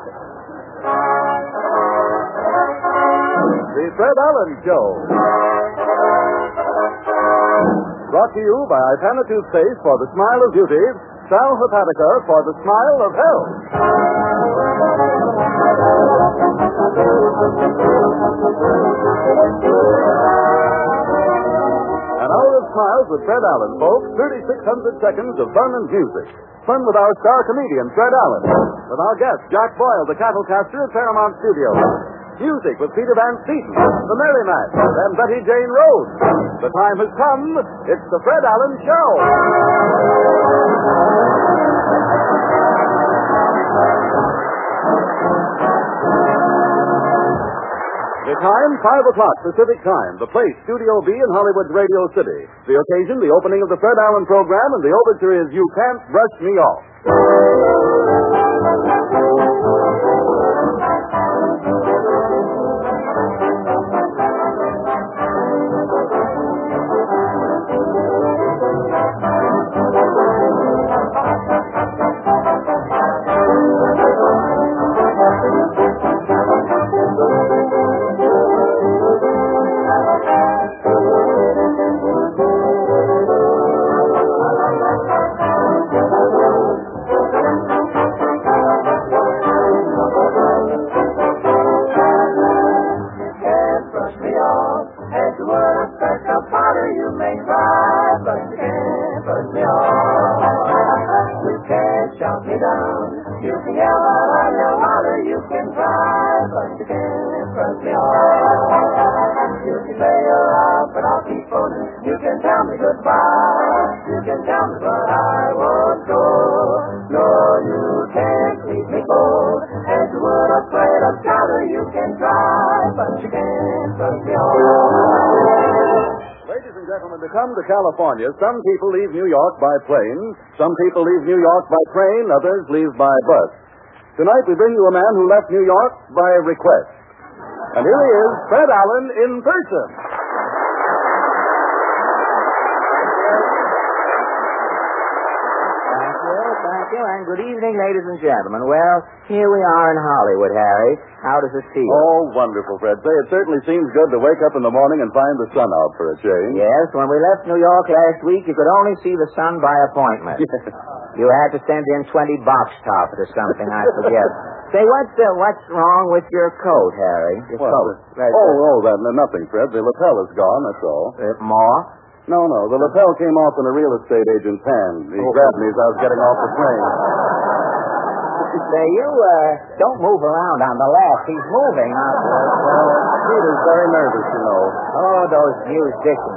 The Fred Allen Show. Brought to you by Ipana Toothpaste for the smile of beauty, Sal Hepatica for the smile of health. An hour of smiles with Fred Allen, folks. 3,600 seconds of fun and music. Fun with our star comedian, Fred Allen. With our guest, Jack Boyle, the cattle caster at Paramount Studios. Music with Peter Van Steeten, the Merry Man, and Betty Jane Rose. The time has come. It's the Fred Allen Show. The time, 5 o'clock Pacific Time. The place, Studio B in Hollywood's Radio City. The occasion, the opening of the Fred Allen program, and the overture is You Can't Brush Me Off. To come to California, some people leave New York by plane, some people leave New York by train, others leave by bus. Tonight we bring you a man who left New York by request. And here he is, Fred Allen in person. Thank you, and good evening, ladies and gentlemen. Well, here we are in Hollywood, Harry. How does it feel? Oh, wonderful, Fred. Say, it certainly seems good to wake up in the morning and find the sun out for a change. Yes, when we left New York last week, you could only see the sun by appointment. You had to send in 20 box tops or something, I forget. Say, what's wrong with your coat, Harry? Your coat. Nothing, Fred. The lapel is gone, that's all. More? No. The lapel came off in a real estate agent's hand. He grabbed me as I was getting off the train. Say, you don't move around on the left. He's moving. Well, Peter's very nervous, you know. Oh, those musicians.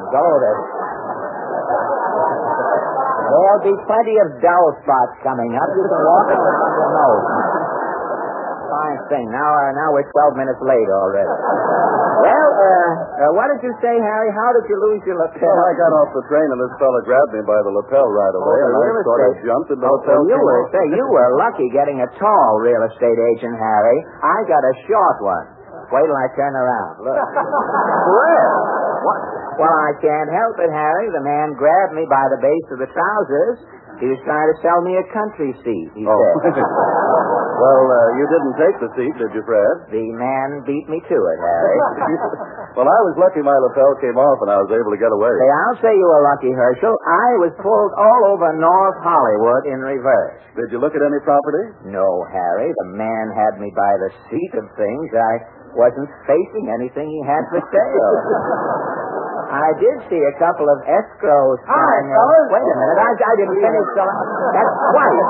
There'll be plenty of dull spots coming up. You can walk around your nose. Fine thing. Now we're 12 minutes late already. Well, what did you say, Harry? How did you lose your lapel? Well, I got off the train and this fella grabbed me by the lapel right away, and I sort of jumped and the lapel came off. You were lucky getting a tall real estate agent, Harry. I got a short one. Wait till I turn around. Look. Fred! What? Well, I can't help it, Harry. The man grabbed me by the base of the trousers. He was trying to sell me a country seat, he said. Well, you didn't take the seat, did you, Fred? The man beat me to it, Harry. Well, I was lucky my lapel came off and I was able to get away. Say, I'll say you were lucky, Herschel. I was pulled all over North Hollywood in reverse. Did you look at any property? No, Harry. The man had me by the seat of things. I wasn't facing anything he had for sale. I did see a couple of escrows. Hi, fellas. Wait a minute. I didn't finish. That's twice.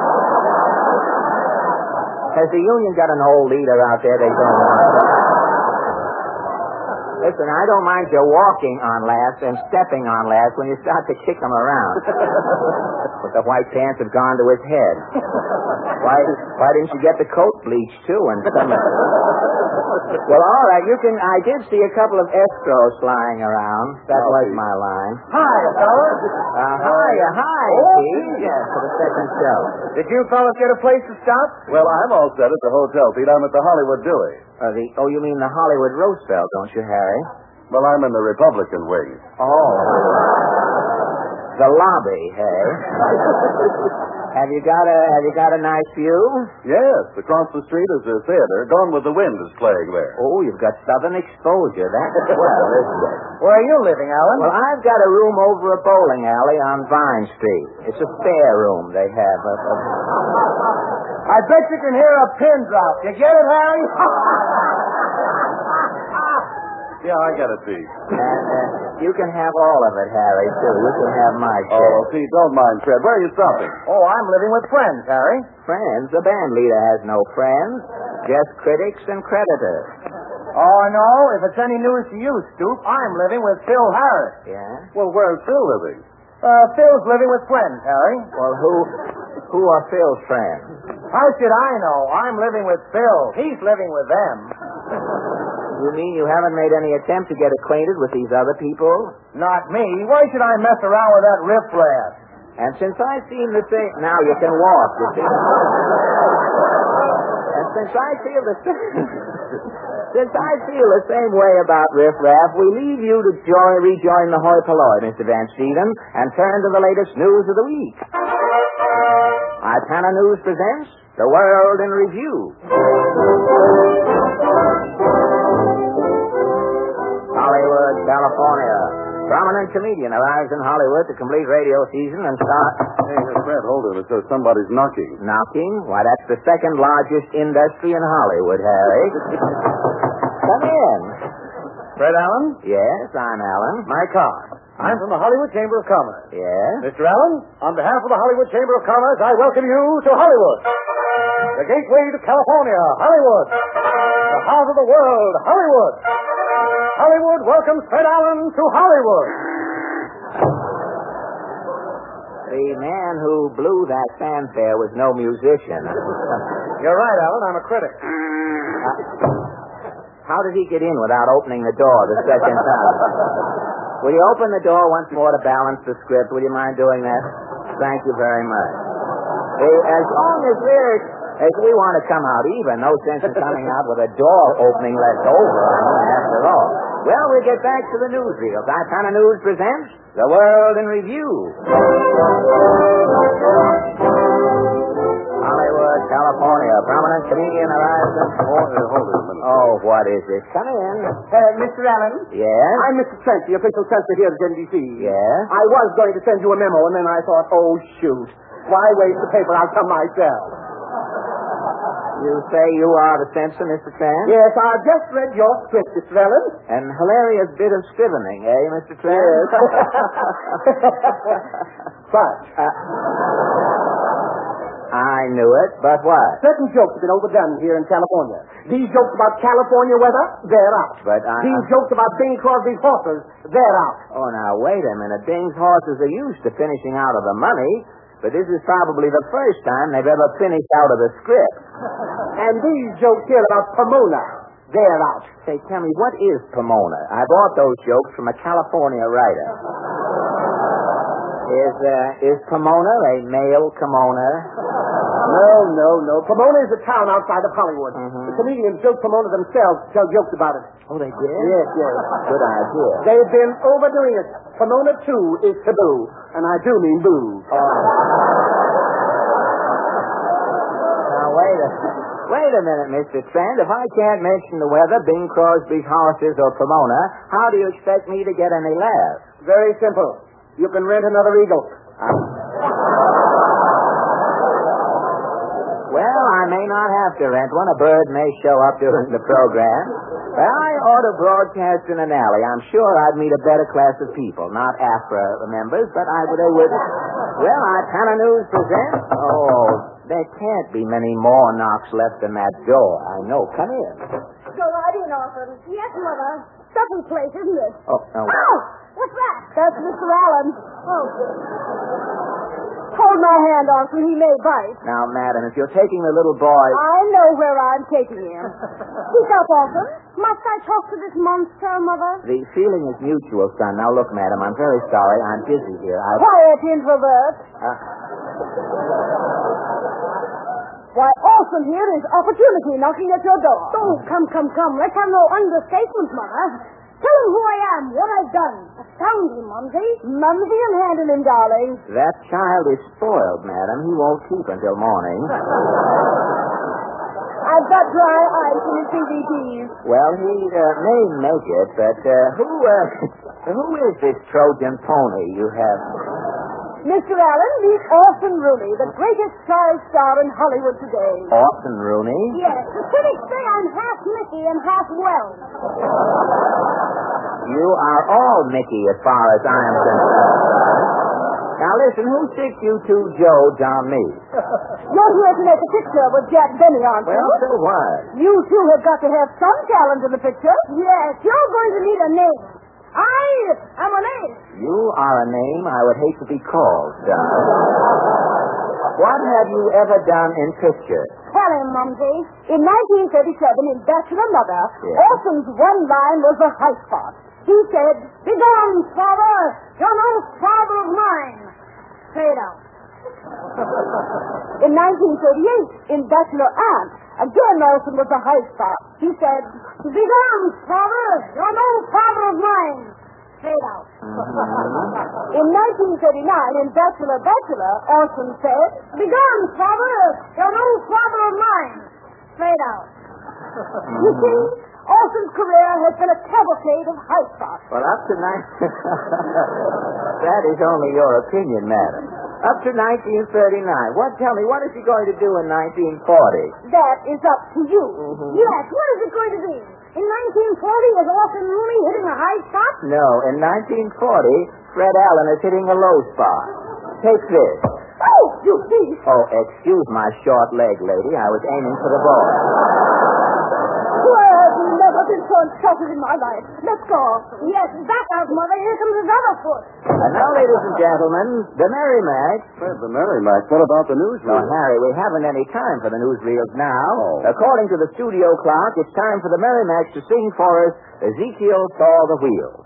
Has the union got an old leader out there they don't want? Listen, I don't mind you walking on laughs and stepping on laughs when you start to kick them around. But the white pants have gone to his head. Why didn't you get the coat bleached, too? Well, all right, I did see a couple of escrows flying around. That was my line. Hi, fellas. Hi, Pete. Yes, for the second show. Did you fellas get a place to stop? Well, I'm all set at the hotel, Pete. I'm at the Hollywood Dewey. You mean the Hollywood Roosevelt, don't you, Harry? Well, I'm in the Republican wing. Oh. The lobby, hey? Have you got a nice view? Yes, across the street is a theater. Gone with the Wind is playing there. Oh, you've got southern exposure. That's swell, isn't it? Where are you living, Alan? Well, I've got a room over a bowling alley on Vine Street. It's a spare room they have. I bet you can hear a pin drop. You get it, Harry? Yeah, I get it, Pete. And you can have all of it, Harry, too. You can have my share. Oh, Pete, don't mind Fred. Where are you stopping? Oh, I'm living with friends, Harry. Friends? The band leader has no friends. Just critics and creditors. Oh, no. If it's any news to you, Stoop, I'm living with Phil Harris. Yeah? Well, where's Phil living? Phil's living with friends, Harry. Well, who are Phil's friends? How should I know? I'm living with Phil. He's living with them. You mean you haven't made any attempt to get acquainted with these other people? Not me. Why should I mess around with that riffraff? And since I seem the same... Now you can walk, you see. And since I feel the same... Since I feel the same way about riffraff, we leave you to rejoin the hoi polloi, Mr. Van Steven, and turn to the latest news of the week. Ipana News presents The World in Review. Hollywood, California. Prominent comedian arrives in Hollywood to complete radio season and start... Hey, Fred, hold it. It says somebody's knocking. Knocking? Why, that's the second largest industry in Hollywood, Harry. Come in. Fred Allen? Yes, I'm Allen. My car. I'm from the Hollywood Chamber of Commerce. Yes? Mr. Allen, on behalf of the Hollywood Chamber of Commerce, I welcome you to Hollywood. The gateway to California, Hollywood. The heart of the world, Hollywood. Hollywood welcomes Fred Allen to Hollywood. The man who blew that fanfare was no musician. You're right, Allen. I'm a critic. How did he get in without opening the door the second time? Will you open the door once more to balance the script? Will you mind doing that? Thank you very much. As long as we want to come out even, no sense in coming out with a door opening left over, after all. Well, we'll get back to the newsreels. Ipana News presents The World in Review. Hollywood, California. Prominent comedian arrives in... Hold it a minute. Oh, what is this? Come in. Mr. Allen? Yes? I'm Mr. Trent, the official censor here at NBC. Yes? I was going to send you a memo, and then I thought, oh, shoot. Why waste the paper? I'll come myself. You say you are the censor, Mr. Trent? Yes, I just read your script, Mr. Allen. An hilarious bit of scrivening, eh, Mr. Trent? Yes. But... I knew it, but what? certain jokes have been overdone here in California. These jokes about California weather, they're out. But These jokes about Bing Crosby's horses, they're out. Oh, now, wait a minute. Bing's horses are used to finishing out of the money, but this is probably the first time they've ever finished out of the script. And these jokes here about Pomona, they're out. Say, tell me, what is Pomona? I bought those jokes from a California writer. Is Pomona a male kimono? No. Pomona is a town outside of Hollywood. Mm-hmm. The comedians built Pomona themselves to tell jokes about it. Oh, they did? Yes. Good idea. They've been overdoing it. Pomona, too, is taboo. And I do mean boo. Now, wait a minute, Mr. Trent. If I can't mention the weather, Bing Crosby's horses, or Pomona, how do you expect me to get any laughs? Very simple. You can rent another eagle. Well, I may not have to rent one. A bird may show up during the program. But I ought to broadcast in an alley. I'm sure I'd meet a better class of people. Not AFRA members, but I would. Well, Ipana News presents... Oh, there can't be many more knocks left in that door. I know. Come in. Go right in, Orphan. Yes, Mother. Stuffy place, isn't it? Oh, no. Ow! What's that? That's Mr. Allen. Oh. Hold my hand, Orphan. He may bite. Now, madam, if you're taking the little boy... I know where I'm taking him. Speak up, Orphan. Must I talk to this monster, Mother? The feeling is mutual, son. Now, look, madam, I'm very sorry. I'm busy here. Quiet, introvert. Why, Orphan here is opportunity knocking at your door. Oh, come. Let's have no understatement, Mother. Tell him who I am, what I've done. Astounding, Mumsy. Mumsy and handle him, darling. That child is spoiled, madam. He won't keep until morning. I've got dry ice in his CVTs. Well, he may make it, but who is this Trojan pony you have? Mr. Allen, meet Orson Rooney, the greatest child star in Hollywood today. Orson Rooney? Yes. The critics say I'm half Mickey and half Wells. You are all Mickey as far as I am concerned. Now listen, who sticks you two Joes on me? You're here to make a picture with Jack Benny, aren't you? Well, so what? You two have got to have some talent in the picture. Yes, you're going to need a name. I am a name. You are a name I would hate to be called, son. What have you ever done in pictures? Tell him, Mumsy. In 1937, in Bachelor Mother, Yeah. Orson's one line was the high spot. He said, "Begone, father! You're no father of mine." Fade out. In 1938, in Bachelor Aunt, again Orson was the high spot. He said, "Begone, father! You're no father of mine." Fade out. In 1939, in Bachelor, Orson said, "Begone, father! You're no father of mine." Fade out. You see, Orson's career has been a cavalcade of high spots. Well, up to That is only your opinion, madam. Up to 1939. Tell me, what is he going to do in 1940? That is up to you. Yes, what is it going to be? In 1940, is Orson Rooney hitting a high spot? No, in 1940, Fred Allen is hitting a low spot. Take this. Oh, you thief. Oh, excuse my short leg, lady. I was aiming for the ball. Well, I've never been so insulted in my life. Let's go. Yes, back out, Mother. Here comes his other foot. And now, ladies and gentlemen, the Merrimack. Fred, the Merrimack. What about the newsreel? Oh, Harry, we haven't any time for the newsreels now. Oh. According to the studio clock, it's time for the Merrimack to sing for us Ezekiel Saw the Wheels.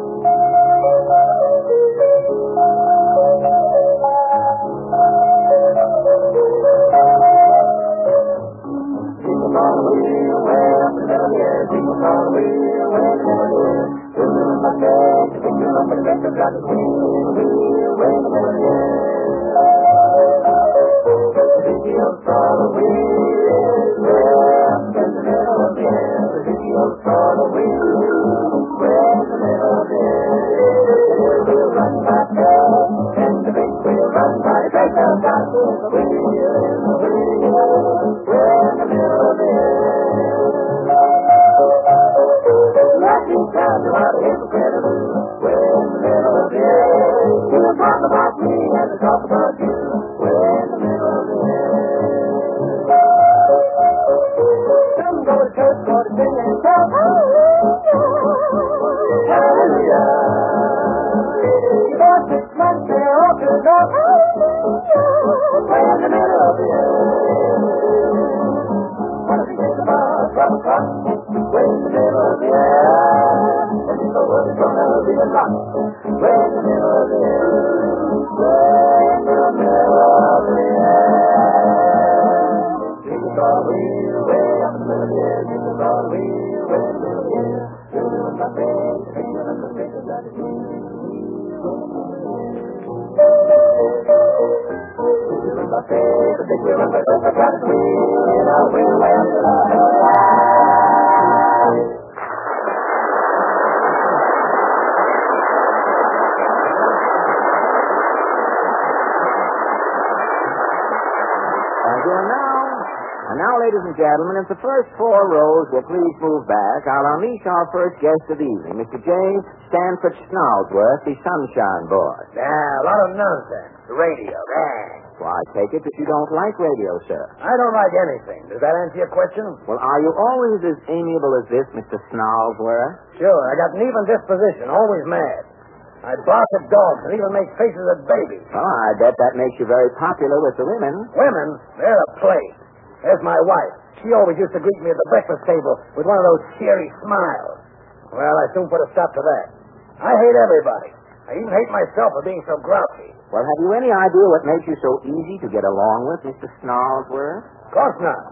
Ladies and gentlemen, if the first four rows will please move back, I'll unleash our first guest of the evening, Mr. J. Stanford Snalsworth, the Sunshine Boy. A lot of nonsense. Radio. Well, I take it that you don't like radio, sir. I don't like anything. Does that answer your question? Well, are you always as amiable as this, Mr. Snalsworth? Sure. I got an even disposition, always mad. I bark at dogs and even make faces at babies. Oh, I bet that makes you very popular with the women. Women, they're a plague. There's my wife. She always used to greet me at the breakfast table with one of those cheery smiles. Well, I soon put a stop to that. I hate everybody. I even hate myself for being so grouchy. Well, have you any idea what makes you so easy to get along with, Mr. Snarlsworth? Of course not.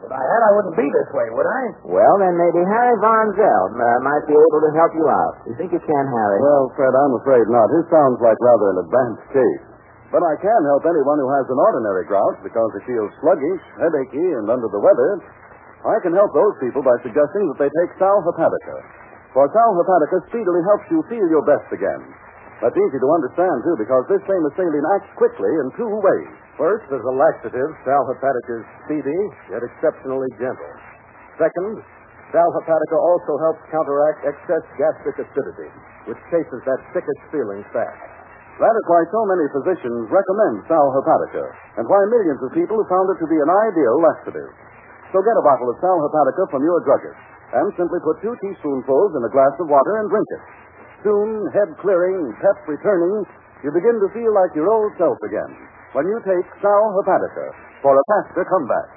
If I had, I wouldn't be this way, would I? Well, then maybe Harry Von Zell might be able to help you out. You think you can, Harry? Well, Fred, I'm afraid not. His sounds like rather an advanced case. But I can help anyone who has an ordinary grouch because he feels sluggish, headachy, and under the weather. I can help those people by suggesting that they take Sal Hepatica. For Sal Hepatica speedily helps you feel your best again. That's easy to understand, too, because this famous saline acts quickly in two ways. First, as a laxative, Sal Hepatica is speedy, yet exceptionally gentle. Second, Sal Hepatica also helps counteract excess gastric acidity, which chases that sickish feeling fast. That is why so many physicians recommend Sal Hepatica, and why millions of people have found it to be an ideal laxative. So get a bottle of Sal Hepatica from your druggist, and simply put 2 teaspoonfuls in a glass of water and drink it. Soon, head clearing, pep returning, you begin to feel like your old self again when you take Sal Hepatica for a faster comeback.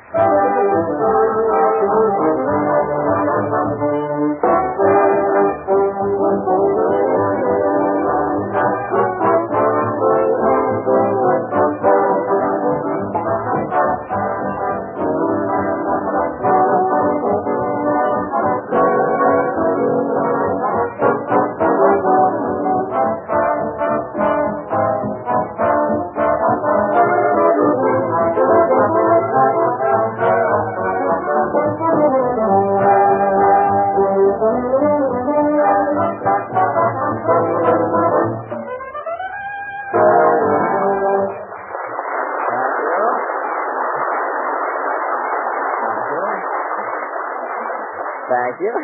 Thank you.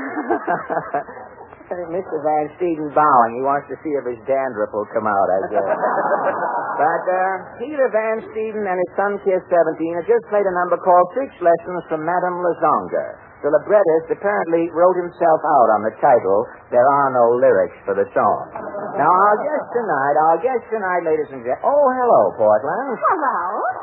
Mr. Van Steeden bowing. He wants to see if his dandruff will come out, I guess. But Peter Van Steeden and his son, Kiss 17, have just played a number called 6 Lessons from Madame Lazonga. The librettist apparently wrote himself out on the title, There Are No Lyrics for the Song. Now, our guest tonight, ladies and gentlemen... Oh, hello, Portland. Hello.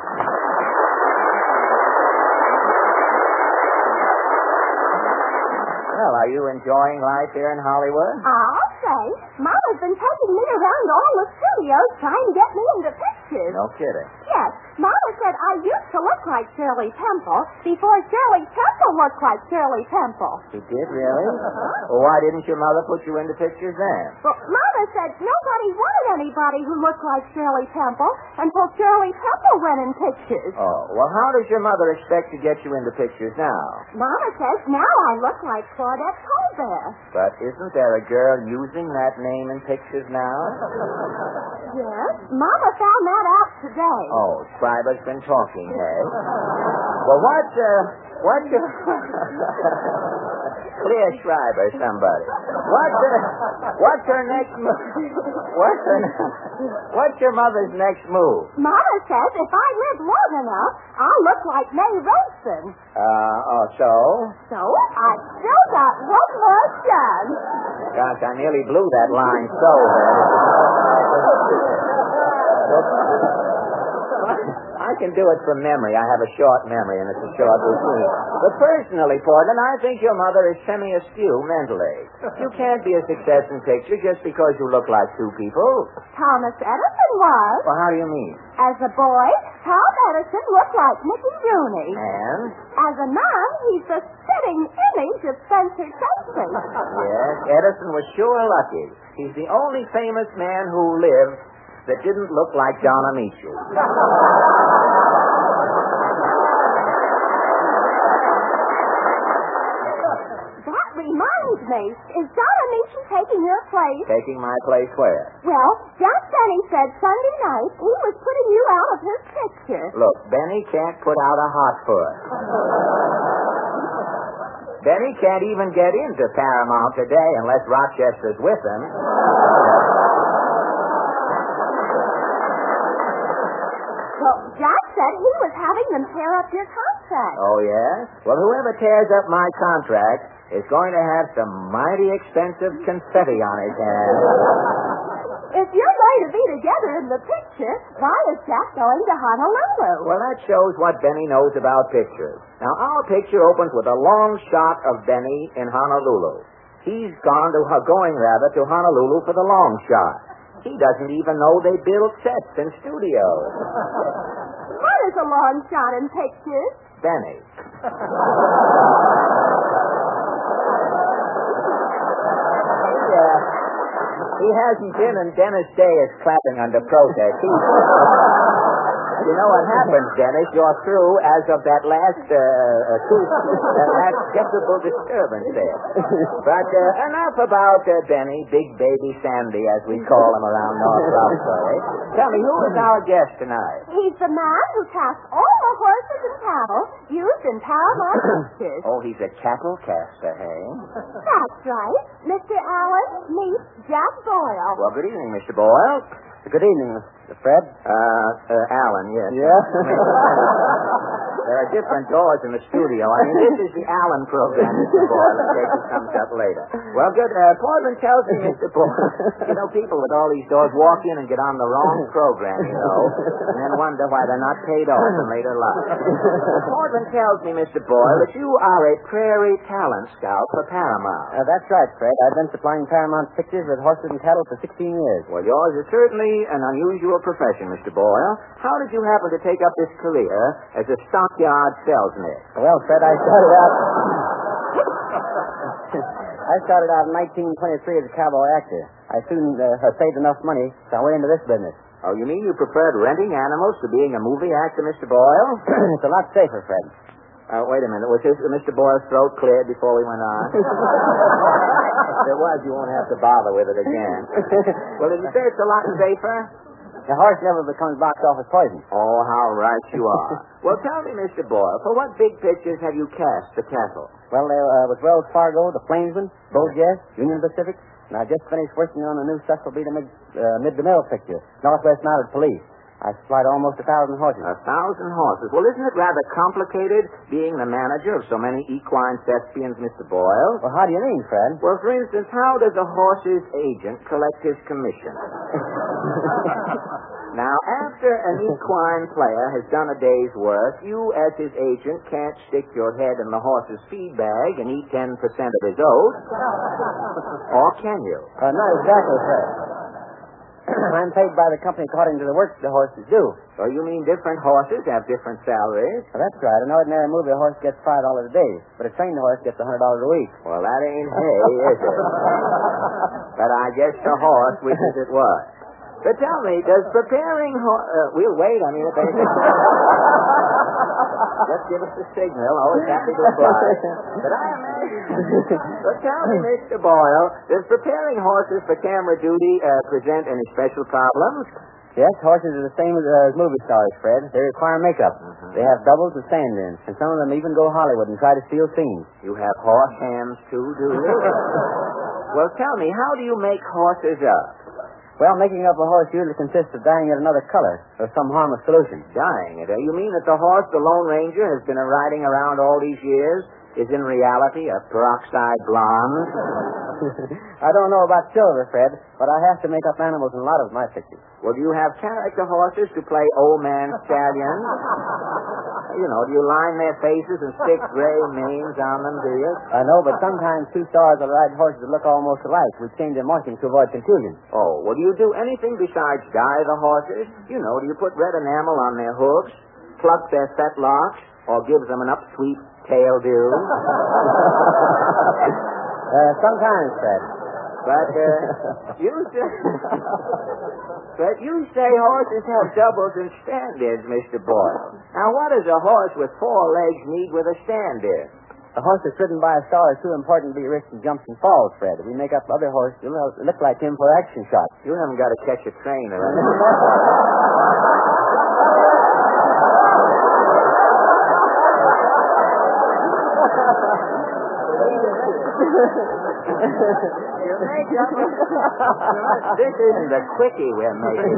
Well, are you enjoying life here in Hollywood? I'll say. Mama's been taking me around all the studios trying to get me into pictures. No kidding. Yes. Mama said I used to look like Shirley Temple before Shirley Temple looked like Shirley Temple. She did, really? Well, why didn't your mother put you into pictures then? Well, Mama said nobody wanted anybody who looked like Shirley Temple until Shirley Temple went in pictures. Oh, well, how does your mother expect to get you into pictures now? Mama says now I look like Claudette Colbert. But isn't there a girl using that name in pictures now? Yes. Mama found that out today. Oh, Schreiber's been talking, hey? Well, what's Clear Schreiber, somebody. What's her next move? What's your mother's next move? Mama says if I live long enough, I'll look like May Wilson. So? So, I've still got one more chance. Gosh, I nearly blew that line so. I can do it from memory. I have a short memory, and it's a short routine. But personally, Portland, I think your mother is semi-askew mentally. You can't be a success in picture just because you look like two people. Thomas Edison was. Well, how do you mean? As a boy, Tom Edison looked like Mickey Rooney. And? As a man, he's the spitting image of Spencer Tracy. Yes, Edison was sure lucky. He's the only famous man who lived that didn't look like John Amici. That reminds me, is John Amici taking your place? Taking my place where? Well, Jack Benny said Sunday night he was putting you out of his picture. Look, Benny can't put out a hot foot. Benny can't even get into Paramount today unless Rochester's with him. Well, Jack said he was having them tear up your contract. Oh, yes? Well, whoever tears up my contract is going to have some mighty expensive confetti on his hands. If you're going to be together in the picture, why is Jack going to Honolulu? Well, that shows what Benny knows about pictures. Now, our picture opens with a long shot of Benny in Honolulu. He's going to Honolulu for the long shot. He doesn't even know they build sets in studios. What is a long shot in pictures? Benny. He hasn't been, and Dennis Day is clapping under protest. You know what happens, Dennis? You're through as of that last decibel disturbance there. But enough about Benny, Big Baby Sandy, as we call him around North Roxbury. Tell me, who is our guest tonight? He's the man who casts all the horses and cattle used in Paramount pictures. Oh, he's a cattle caster, hey? That's right. Mr. Allen, meet Jack Boyle. Well, good evening, Mr. Boyle. Good evening, Mr. Fred. Alan, yes. Yeah? There are different doors in the studio. I mean, this is the Allen program, Mr. Boyle, in case it comes up later. Well, good. Portland tells me, Mr. Boyle, you know, people with all these doors walk in and get on the wrong program, you know, and then wonder why they're not paid off in later life. Portland tells me, Mr. Boyle, that you are a prairie talent scout for Paramount. That's right, Fred. I've been supplying Paramount pictures with horses and cattle for 16 years. Well, yours is certainly an unusual profession, Mr. Boyle. How did you happen to take up this career as a stockyard salesman? Well, Fred, I started out in 1923 as a cowboy actor. I soon saved enough money, so I went into this business. Oh, you mean you preferred renting animals to being a movie actor, Mr. Boyle? It's a lot safer, Fred. Wait a minute. Was Mr. Boyle's throat cleared before we went on? If it was, you won't have to bother with it again. Well, did you say it's a lot safer? The horse never becomes box office poison. Oh, how right you are. Well, tell me, Mr. Boyle, for what big pictures have you cast the cattle? Well, with Wells Fargo, The Plainsman, Bojas, Union Pacific, and I just finished working on a new Cecil B. Mid-the-Mill picture, Northwest Mounted Police. I supplied almost 1,000 horses. 1,000 horses. Well, isn't it rather complicated being the manager of so many equine thespians, Mr. Boyle? Well, how do you mean, Fred? Well, for instance, how does a horse's agent collect his commission? Now, after an equine player has done a day's work, you, as his agent, can't stick your head in the horse's feed bag and eat 10% of his oats. Or can you? Not exactly, Fred. I'm paid by the company according to the work the horses do. So you mean different horses have different salaries? Well, that's right. An ordinary movie horse gets $5 a day, but a trained horse gets $100 a week. Well, that ain't hay, is it? But I guess the horse wishes it was. But tell me, does preparing we'll wait, I mean, if anything... Just give us the signal. Always happy to oblige. But I imagine... But tell me, Mr. Boyle, does preparing horses for camera duty present any special problems? Yes, horses are the same as movie stars, Fred. They require makeup. They have doubles and stand-ins, and some of them even go Hollywood and try to steal scenes. You have horse hands, too, do you? Well, tell me, how do you make horses up? Well, making up a horse usually consists of dyeing it another color or some harmless solution. Dyeing it? You mean that the horse the Lone Ranger has been riding around all these years is in reality a peroxide blonde? I don't know about silver, Fred, but I have to make up animals in a lot of my pictures. Well, do you have character horses to play old man stallions? You know, do you line their faces and stick gray manes on them, do you? I know, but sometimes two stars will ride horses that look almost alike. We change their markings to avoid confusion. Oh, well, do you do anything besides dye the horses? You know, do you put red enamel on their hooves, pluck their fetlocks, or give them an upsweep tail dew? Sometimes, Fred. But, you say horses have doubles and stand-ins, Mr. Boyle. Now, what does a horse with 4 legs need with a stand-in? A horse that's ridden by a star is too important to be risked in jumps and falls, Fred. We make up other horses to look like him for action shots. You haven't got to catch a train or anything. You make up this isn't the quickie we're making.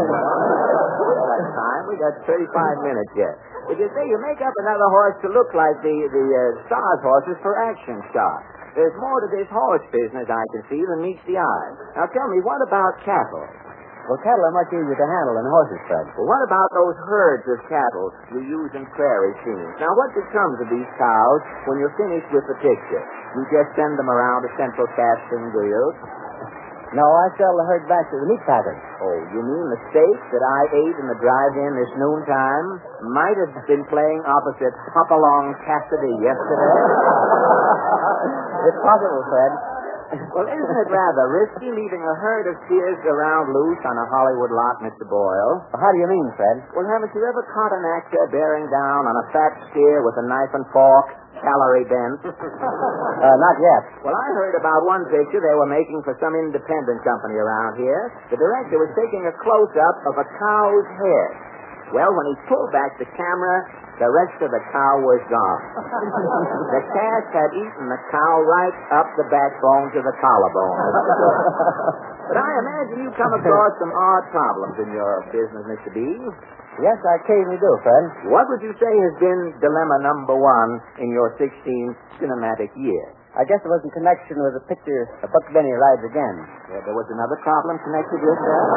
We got 35 minutes yet. If you say you make up another horse to look like the Stars horses for action shots. There's more to this horse business, I can see, than meets the eye. Now tell me, what about cattle? Well, cattle are much easier to handle than horses, Fred. Well, what about those herds of cattle you use in prairie scenes? Now, what becomes of these cows when you're finished with the picture? You just send them around to central casting, do you? No, I sell the herd back to the meat packers. Oh, you mean the steak that I ate in the drive-in this noontime might have been playing opposite Hopalong Cassidy yesterday? It's possible, Fred. Well, isn't it rather risky leaving a herd of steers around loose on a Hollywood lot, Mr. Boyle? How do you mean, Fred? Well, haven't you ever caught an actor bearing down on a fat steer with a knife and fork, calorie bent? Not yet. Well, I heard about one picture they were making for some independent company around here. The director was taking a close-up of a cow's head. Well, when he pulled back the camera, the rest of the cow was gone. The cat had eaten the cow right up the backbone to the collarbone. But I imagine you come across some odd problems in your business, Mr. B. Yes, I occasionally do, Fred. What would you say has been dilemma number one in your 16th cinematic year? I guess it was in connection with the picture of Buck Benny Rides Again. Yeah, there was another problem connected with that?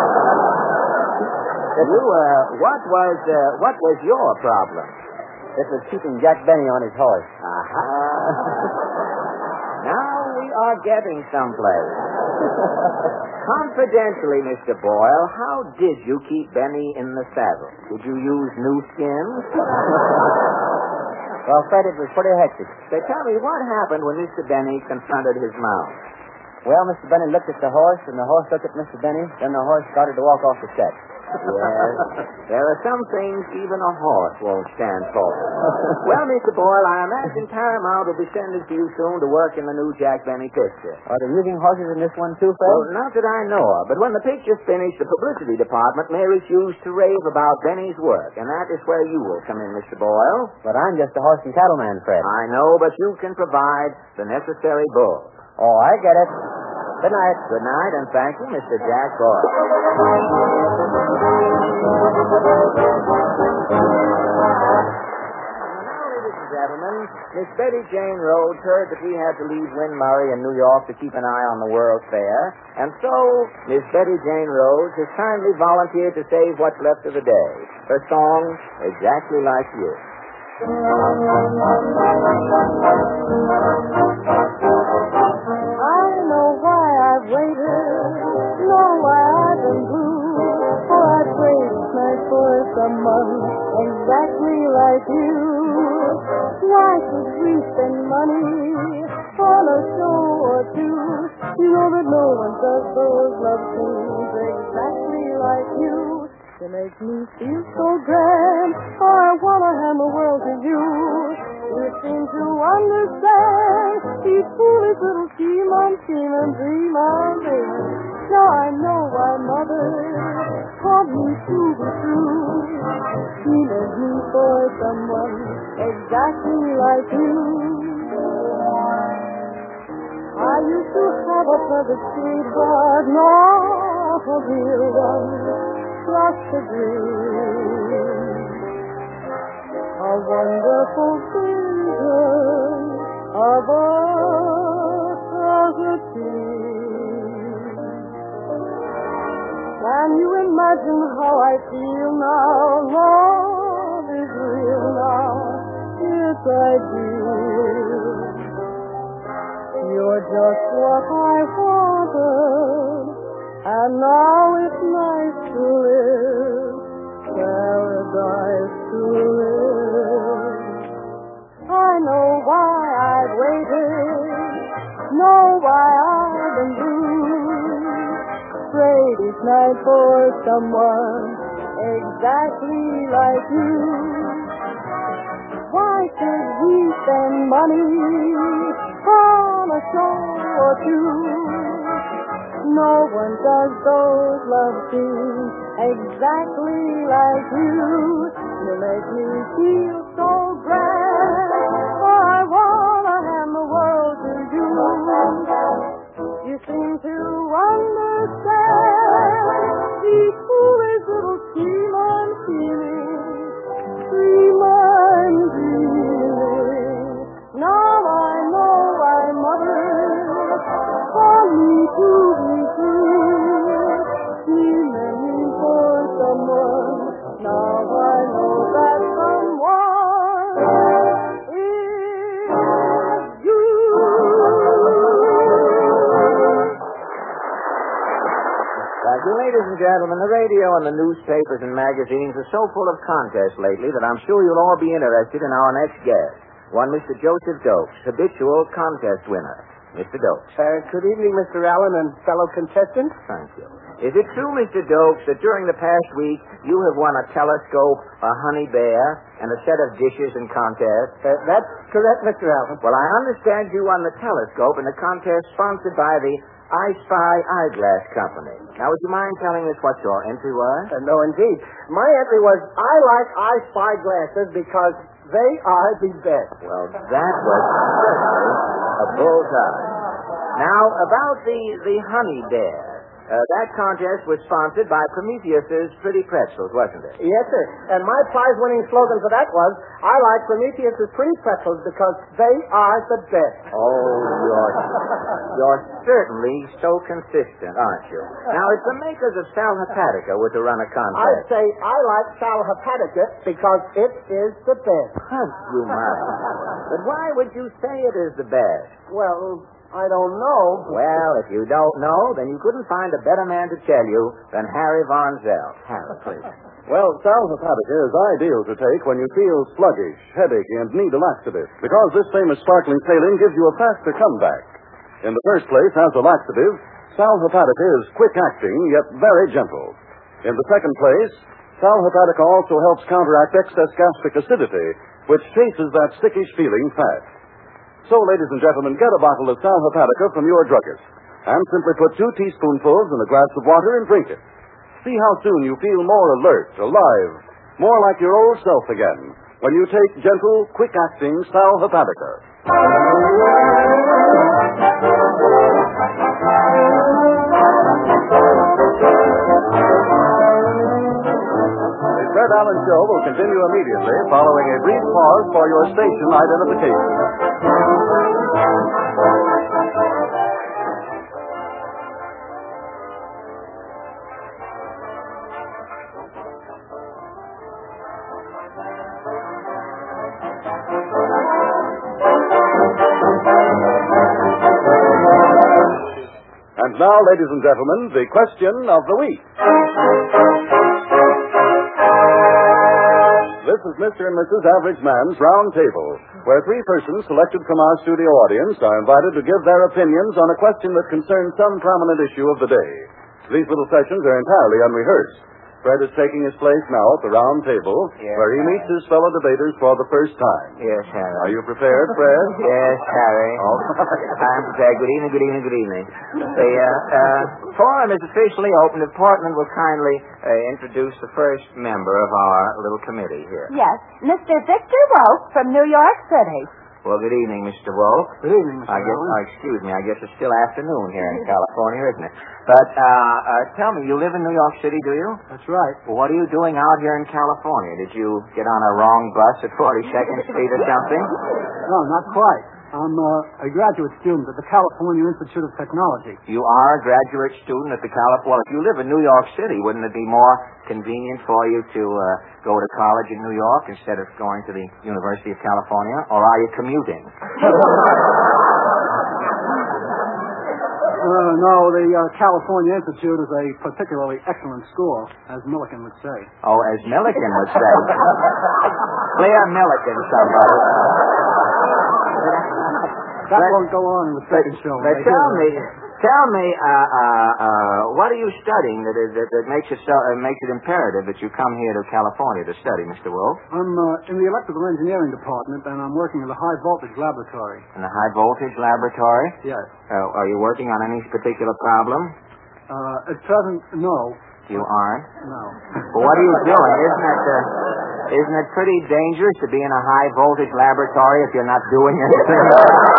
What was your problem? It was keeping Jack Benny on his horse. Aha. Now we are getting someplace. Confidentially, Mr. Boyle, how did you keep Benny in the saddle? Did you use new skins? Well, Fred, it was pretty hectic. Say, tell me, what happened when Mr. Benny confronted his mount? Well, Mr. Benny looked at the horse, and the horse looked at Mr. Benny. Then the horse started to walk off the set. Yes, there are some things even a horse won't stand for. Well, Mr. Boyle, I imagine Paramount will be sending to you soon to work in the new Jack Benny picture. Are they using horses in this one, too, Fred? Well, not that I know of, but when the picture's finished, the publicity department may refuse to rave about Benny's work, and that is where you will come in, Mr. Boyle. But I'm just a horse and cattle man, Fred. I know, but you can provide the necessary bull. Oh, I get it. Good night. Good night, and thank you, Mr. Jack Boyle. Gentlemen, Miss Betty Jane Rhodes heard that we had to leave Win Murray in New York to keep an eye on the World's Fair, and so Miss Betty Jane Rhodes has kindly volunteered to save what's left of the day. Her song, Exactly Like You. I know why I've waited, know why I've been blue, for I've waited night for someone exactly like you. Why should we spend money on a show or two? You know that no one does those love things exactly like you. You make me feel so grand, I wanna hand the world to you. You seem to understand each foolish little scheme I'm scheming, dream I'm dreaming. Now I know why Mother taught me to be true. She made me for someone exactly like you. I used to have a perfect sweetheart, not a real one, just a dream. A wonderful vision of a perfect dream. Can you imagine how I feel now? Love is real now. Yes, I do. You're just what I wanted, and now it's nice to live, paradise to live. I know why I've waited, know why I've been blue. Prayed each night for someone exactly like you. Why should we spend money on a show or two? No one does those love scenes exactly like you. You make me feel so grand, I wanna hand the world to you. You seem to understand the foolish little scheme I'm scheming, dream I'm dreaming. Now I know why Mother taught me to be true. She meant me for someone. Now I know that someone is you. Thank you, ladies and gentlemen. The radio and the newspapers and magazines are so full of contests lately that I'm sure you'll all be interested in our next guest. One Mr. Joseph Dokes, habitual contest winner. Mr. Dokes. Good evening, Mr. Allen and fellow contestants. Thank you. Is it true, Mr. Dokes, that during the past week you have won a telescope, a honey bear, and a set of dishes in contest? That's correct, Mr. Allen. Well, I understand you won the telescope in a contest sponsored by the I Spy Eyeglass Company. Now, would you mind telling us what your entry was? No, indeed. My entry was, I like I Spy glasses because they are the best. Well, that was certainly a bullseye. Now, about the honey bear. That contest was sponsored by Prometheus's Pretty Pretzels, wasn't it? Yes, sir. And my prize-winning slogan for that was, I like Prometheus's Pretty Pretzels because they are the best. Oh, you're certainly so consistent, aren't you? Now, if the makers of Sal Hepatica were to run a contest... I'd say I like Sal Hepatica because it is the best. Hush, you might. But why would you say it is the best? Well, I don't know. Well, if you don't know, then you couldn't find a better man to tell you than Harry Von Zell. Harry, please. Well, Sal Hepatica is ideal to take when you feel sluggish, headachy, and need a laxative, because this famous sparkling saline gives you a faster comeback. In the first place, as a laxative, Sal Hepatica is quick-acting, yet very gentle. In the second place, Sal Hepatica also helps counteract excess gastric acidity, which chases that stickish feeling fast. So, ladies and gentlemen, get a bottle of Sal Hepatica from your druggist, and simply put 2 teaspoonfuls in a glass of water and drink it. See how soon you feel more alert, alive, more like your old self again, when you take gentle, quick-acting Sal Hepatica. The Fred Allen Show will continue immediately following a brief pause for your station identification. And now, ladies and gentlemen, the question of the week. This is Mr. and Mrs. Average Man's Round Table, where 3 persons selected from our studio audience are invited to give their opinions on a question that concerns some prominent issue of the day. These little sessions are entirely unrehearsed. Fred is taking his place now at the round table, where he meets his fellow debaters for the first time. Yes, Harry. Are you prepared, Fred? Yes, Harry. All right. I'm prepared. Good evening, good evening, good evening. The forum is officially open. If Portland will kindly introduce the first member of our little committee here. Yes, Mr. Victor Woke from New York City. Well, good evening, Mr. Woke. Good evening, Mr. Excuse me, I guess it's still afternoon here in California, isn't it? But tell me, you live in New York City, do you? That's right. Well, what are you doing out here in California? Did you get on a wrong bus at 42nd Street or something? No, not quite. I'm a graduate student at the California Institute of Technology. You are a graduate student at the California... Well, if you live in New York City, wouldn't it be more convenient for you to go to college in New York instead of going to the University of California? Or are you commuting? No, the California Institute is a particularly excellent school, as Milliken would say. Oh, as Milliken would say. Clear Milliken, somebody. That won't go on in the second show. But tell me, what are you studying that makes it imperative that you come here to California to study, Mr. Wolf? I'm in the electrical engineering department, and I'm working in the high voltage laboratory. In the high voltage laboratory? Yes. Are you working on any particular problem? At present, no. You aren't? No. Well, what are you doing? Isn't it pretty dangerous to be in a high voltage laboratory if you're not doing anything?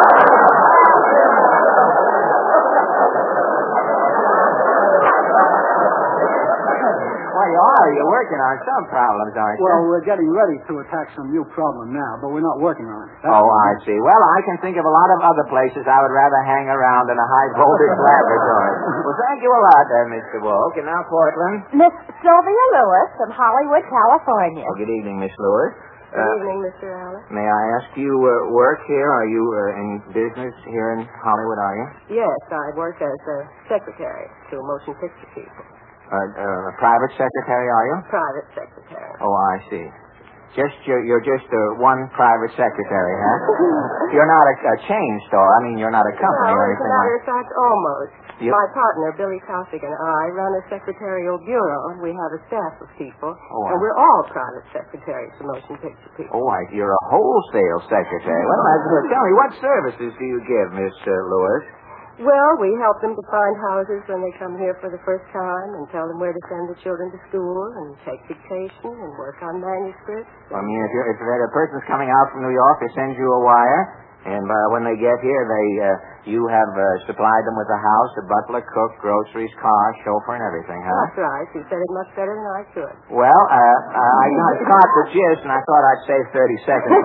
Well, you are. You're working on some problems, aren't you? Well, we're getting ready to attack some new problem now, but we're not working on it. Oh, I see. Well, I can think of a lot of other places I would rather hang around than a high voltage laboratory. Well, thank you a lot there, Mr. Wolk. And now, Portland. Miss Sylvia Lewis from Hollywood, California. Oh, good evening, Miss Lewis. Good evening, Mr. Allen. May I ask you work here? Are you in business here in Hollywood, are you? Yes, I work as a secretary to motion picture people. A private secretary, are you? Private secretary. Oh, I see. You're just one private secretary, huh? You're not a chain store. I mean, you're not a company or Well, as a anything matter like of fact, almost. You- My partner, Billy Costick, and I run a secretarial bureau, and we have a staff of people. Oh, wow. And we're all private secretaries for motion picture people. Oh, you're a wholesale secretary. Well, tell me, what services do you give, Miss Lewis? Well, we help them to find houses when they come here for the first time and tell them where to send the children to school and take dictation and work on manuscripts. I mean, if a person's coming out from New York, they send you a wire, and when they get here, you have supplied them with a house, a butler, cook, groceries, car, chauffeur, and everything, huh? That's right. You said it much better than I could. Well, I caught the gist, and I thought I'd save 30 seconds.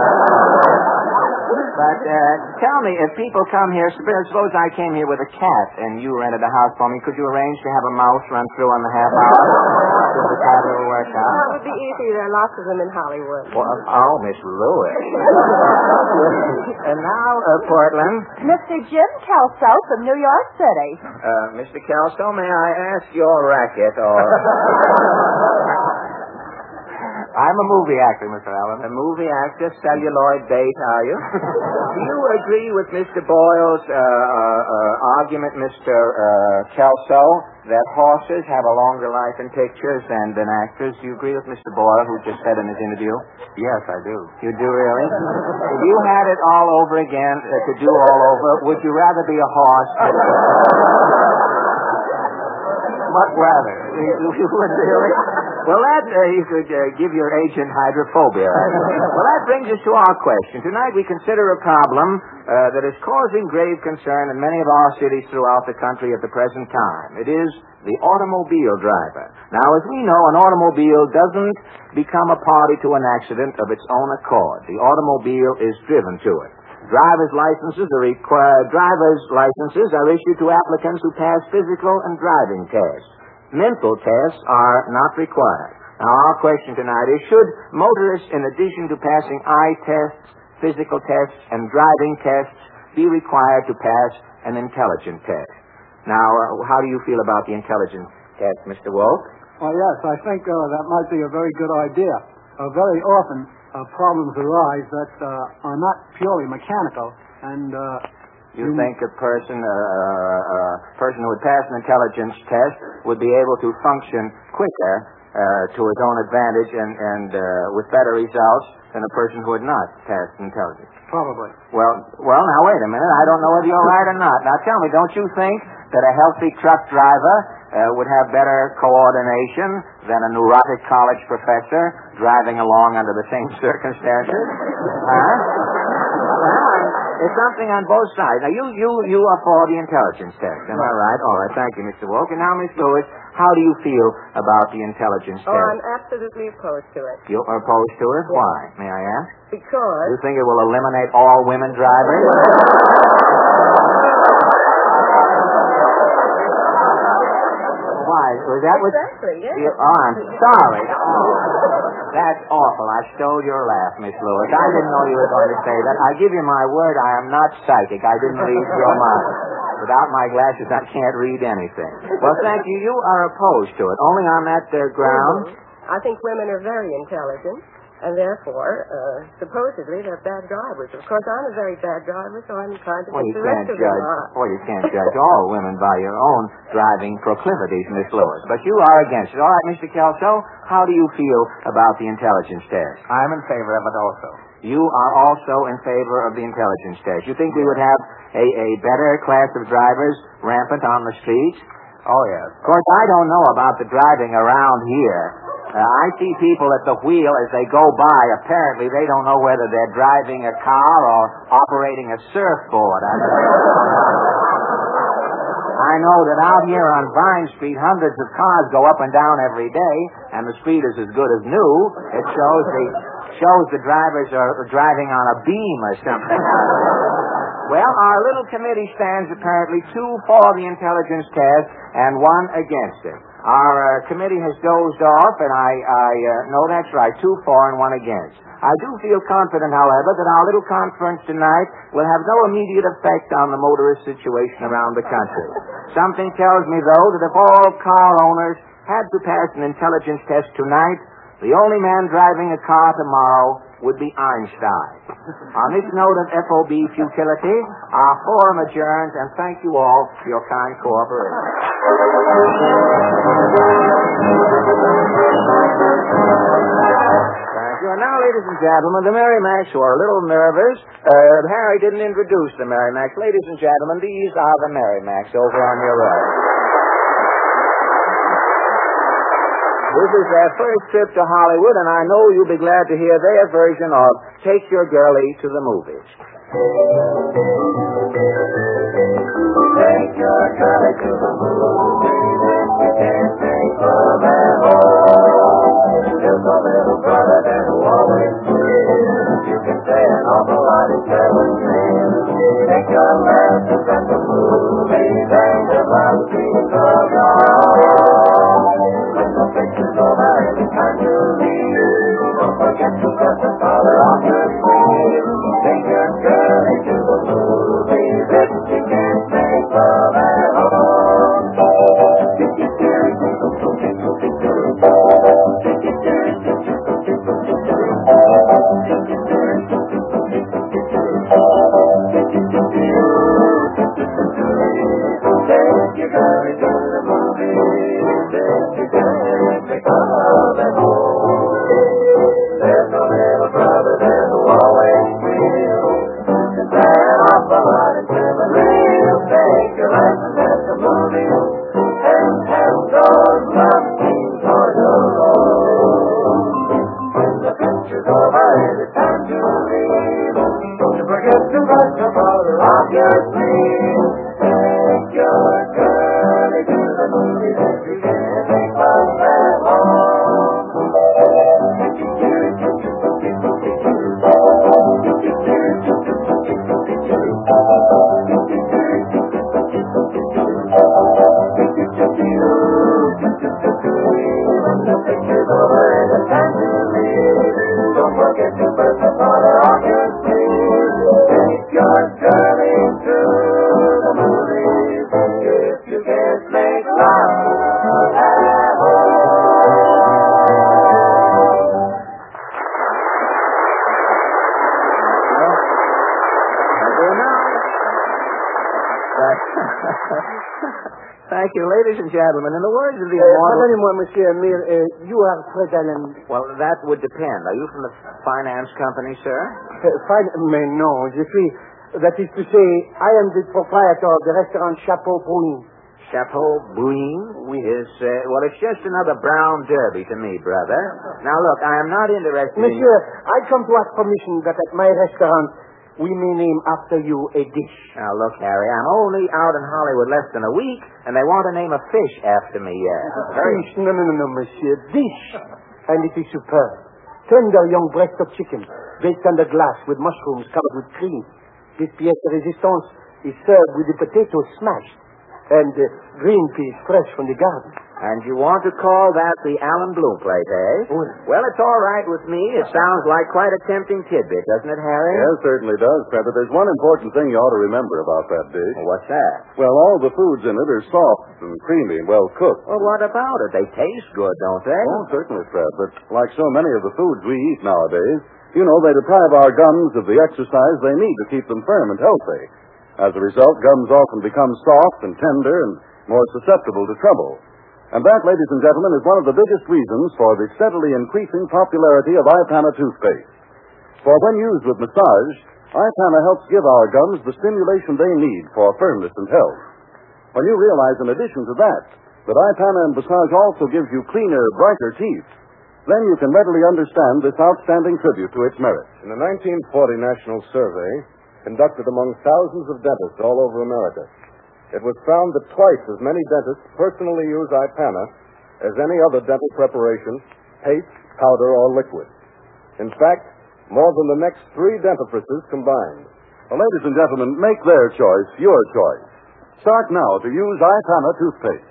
But tell me, if people come here, suppose I came here with a cat and you rented a house for me, could you arrange to have a mouse run through on the half hour? Does the cat ever work out? That would be easy. There are lots of them in Hollywood. Well, Miss Lewis. And now, Portland. Mr. Jim Kelso from New York City. Mr. Kelso, may I ask your racket or... I'm a movie actor, Mr. Allen. A movie actor, celluloid bait, are you? Do you agree with Mr. Boyle's argument, Mr. Kelso, that horses have a longer life in pictures than actors? Do you agree with Mr. Boyle, who just said in his interview? Yes, I do. You do, really? If you had it all over again, to do all over, would you rather be a horse? What rather? You would really? Well, that you could give your agent hydrophobia. Well, that brings us to our question. Tonight we consider a problem that is causing grave concern in many of our cities throughout the country at the present time. It is the automobile driver. Now, as we know, an automobile doesn't become a party to an accident of its own accord. The automobile is driven to it. Driver's licenses are issued to applicants who pass physical and driving tests. Mental tests are not required. Now, our question tonight is, should motorists, in addition to passing eye tests, physical tests, and driving tests, be required to pass an intelligence test? Now, how do you feel about the intelligence test, Mr. Wolf? Oh, yes, I think that might be a very good idea. Very often, problems arise that are not purely mechanical, and you think a person who would pass an intelligence test would be able to function quicker to his own advantage and with better results than a person who had not passed intelligence? Probably. Well, now wait a minute. I don't know whether you're right or not. Now tell me, don't you think that a healthy truck driver would have better coordination than a neurotic college professor driving along under the same circumstances? Huh? Well, it's something on both sides. Now, you are for the intelligence test, am I right? All right, thank you, Mr. Wolk. And now, Miss Lewis, how do you feel about the intelligence test? I'm absolutely opposed to it. You're opposed to it? Yes. Why, may I ask? Because... You think it will eliminate all women drivers? Why? Was that what... Exactly, yes. I'm sorry. Oh, that's awful. I stole your laugh, Miss Lewis. I didn't know you were going to say that. I give you my word, I am not psychic. I didn't read your mind. Without my glasses, I can't read anything. Well, thank you. You are opposed to it. Only on that ground? I think women are very intelligent, and therefore, supposedly, they're bad drivers. Of course, I'm a very bad driver, so I'm trying to think the rest of them are. Well, you can't judge all women by your own driving proclivities, Miss Lewis. But you are against it. All right, Mr. Kelso, how do you feel about the intelligence test? I'm in favor of it also. You are also in favor of the intelligence test. You think we would have a better class of drivers rampant on the streets? Oh, yes. Of course, I don't know about the driving around here. I see people at the wheel as they go by. Apparently, they don't know whether they're driving a car or operating a surfboard. I know that out here on Vine Street, hundreds of cars go up and down every day, and the street is as good as new. It shows the drivers are driving on a beam or something. Well, our little committee stands apparently 2 for the intelligence test and 1 against it. Our committee has dozed off, and I know that's right, 2 for and 1 against. I do feel confident, however, that our little conference tonight will have no immediate effect on the motorist situation around the country. Something tells me, though, that if all car owners had to pass an intelligence test tonight, The only man driving a car tomorrow would be Einstein. On this note of FOB futility, our forum adjourns, and thank you all for your kind cooperation. Thank you. And now, ladies and gentlemen, the Merrimacs, who are a little nervous. Harry didn't introduce the Merrimacs. Ladies and gentlemen, these are the Merrimacs over on your right. This is their first trip to Hollywood, and I know you'll be glad to hear their version of Take Your Girlie to the Movies. Take your girlie to the movies, you can't take love at home. There's a little brother there who always wins. You can say an awful lot in 7 minutes. Take your lessons at the movies, and the love scenes of your own. The picture's over every time you leave. Don't forget to put the collar off your sleeve. Take your girlie to the movies if you can't make love at home. Take your girlie to the movies if you can't make love at home. There's a little brother there who always feels that awful lot in 7 reels. Take your lessons at the movies and have those love scenes on your own. When the picture's over and it's time to leave, don't you forget to brush the collar off your sleeve. Take your girlie to the movies if you can't make love at home. When the picture's over and it's time to leave, don't forget to put the collar off your sleeve. Take your girlie to the movies if you can't make love at Thank you, ladies and gentlemen. In the words of the immortal... Pardonnez-moi, Monsieur Emile, you are Fred Allen. Well, that would depend. Are you from the finance company, sir? Fine, mais non, je suis... That is to say, I am the proprietor of the restaurant Chapeau Bruni. Chapeau Bruni is, well, it's just another brown derby to me, brother. Now, look, I am not interested Monsieur, I come to ask permission that at my restaurant we may name after you a dish. Now, look, Harry, I'm only out in Hollywood less than a week, and they want to name a fish after me. Fish? No, monsieur. Dish. And it is superb. Tender young breast of chicken, baked under glass with mushrooms covered with cream. This pièce de résistance is served with the potatoes smashed and green peas fresh from the garden. And you want to call that the Alan Bloom plate, eh? Well, it's all right with me. It sounds like quite a tempting tidbit, doesn't it, Harry? Yes, certainly does, Fred. But there's one important thing you ought to remember about that dish. Well, what's that? Well, all the foods in it are soft and creamy and well cooked. Well, what about it? They taste good, don't they? Oh, certainly, Fred. But like so many of the foods we eat nowadays, you know, they deprive our gums of the exercise they need to keep them firm and healthy. As a result, gums often become soft and tender and more susceptible to trouble. And that, ladies and gentlemen, is one of the biggest reasons for the steadily increasing popularity of Ipana toothpaste. For when used with massage, Ipana helps give our gums the stimulation they need for firmness and health. When you realize, in addition to that Ipana and massage also gives you cleaner, brighter teeth, then you can readily understand this outstanding tribute to its merits. In a 1940 national survey conducted among thousands of dentists all over America, it was found that twice as many dentists personally use Ipana as any other dental preparation, paste, powder, or liquid. In fact, more than the next 3 dentifrices combined. Well, ladies and gentlemen, make their choice your choice. Start now to use Ipana toothpaste.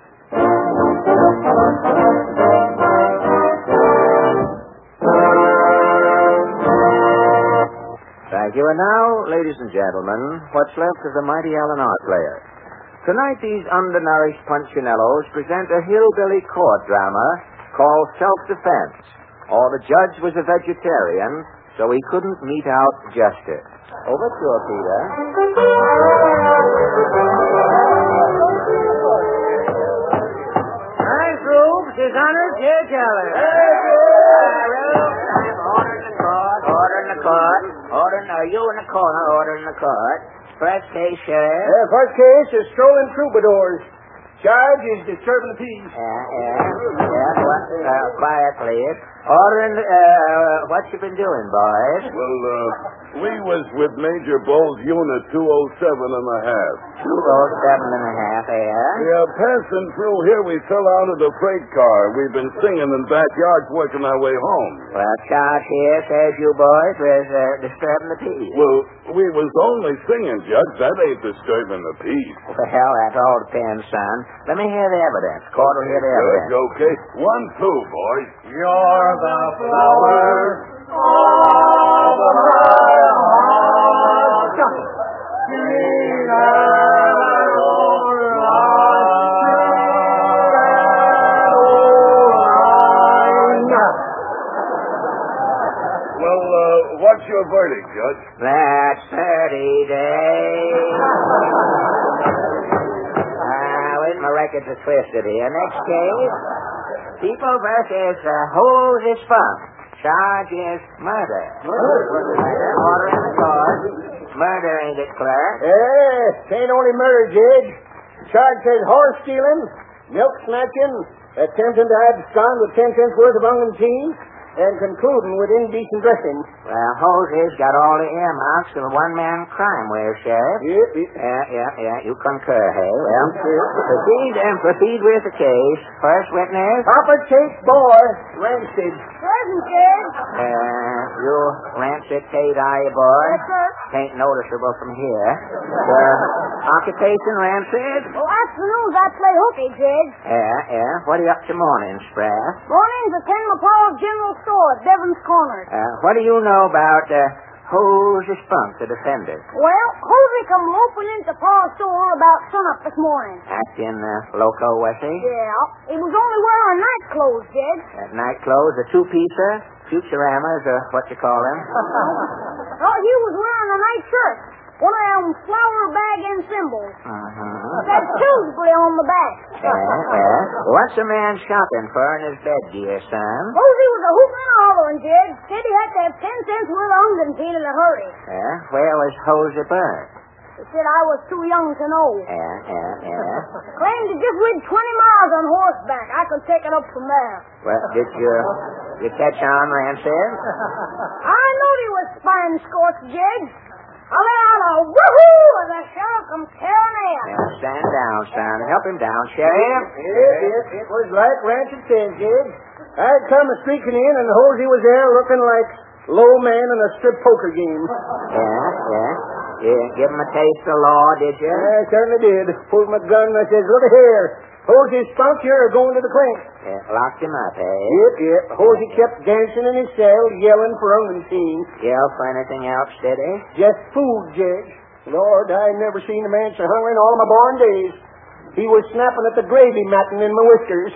Thank you. And now, ladies and gentlemen, what's left of the mighty Alan Art Player. Tonight, these undernourished Punchinellos present a hillbilly court drama called Self-Defense. or the judge was a vegetarian, so he couldn't mete out justice. Overture, Peter. Nice robes, His Honor, Judge Heller. Order in the court. You in the corner, order in the court. First case, Sheriff. First case is strolling troubadours. Charge is disturbing the peace. Quiet, please. Order in what you been doing, boys? Well, we was with Major Bowles' unit 207 and a half. 207 and a half, Yeah, passing through here, we fell out of the freight car. We've been singing in backyards working our way home. Well, charge here says you boys was disturbing the peace. Well, we was only singing, Judge. That ain't disturbing the peace. Well, that all depends, son. Let me hear the evidence. Court will hear the evidence. Okay. 1, 2, boys. You're the flower of my heart. Well, what's your verdict, Judge? That's 30 days. Wait, my records are twisted here. Next case. People versus Hosey Spunk. Charge is murder. Order in the court. Murder, ain't it, clerk? Ain't only murder, Judge. Charge says horse stealing, milk snatching, attempting to abscond with 10 cents worth of onion tea, and concluding with indecent dressing. Well, Hosey's got all the earmarks of a one-man crime wave, Sheriff. Yep. Yeah. You concur, hey? Well, proceed with the case. First witness. Papa Chase Boy, Rancid. Present, Judge. You Rancid Tate, are you, boy? Yes, sir. Ain't noticeable from here. Occupation, Rancid? Oh, afternoons I play hooky, Judge. Yeah. What are you up to morning, Spratt? Mornings attend my pa's general store at Devon's Corners. What do you know about Hosey Spunk, the defendant? Well, Hosey come loafing into pa's store about sunup this morning. Acting loco, was he? Yeah. He was only wearing night clothes, Judge. Night clothes, a two-piecer, Futuramas, or what you call them? Oh, he was wearing a night shirt. One of them flower bag and symbols. Said Shrewsbury on the back. What's a man shopping for in his bed, dear son? Hosey was a hooping and hollering, Jed. Said he had to have 10 cents worth of ungentine in a hurry. Where was Hosey burnt? He said I was too young to know. Claimed he just rid 20 miles on horseback. I could take it up from there. Well, did you catch on, Rancid? I knew he was spine scorched, Jed. I let out a woohoo as the sheriff come tearing in. Stand down, son. Help him down, Sheriff. Yes, it was like Rancid said, Jed. I'd come streaking in, and Hosey was there looking like low man in a strip poker game. Yeah, give him a taste of law, did you? I certainly did. Pulled my gun and I says, look here. Hosey Spunk, you're going to the clink. Locked him up, eh? Yep. Hosey kept dancing in his cell, yelling for ungentine. Yell for anything else, did he? Just food, Judge. Lord, I never seen a man so hungry in all of my born days. He was snapping at the gravy matting in my whiskers.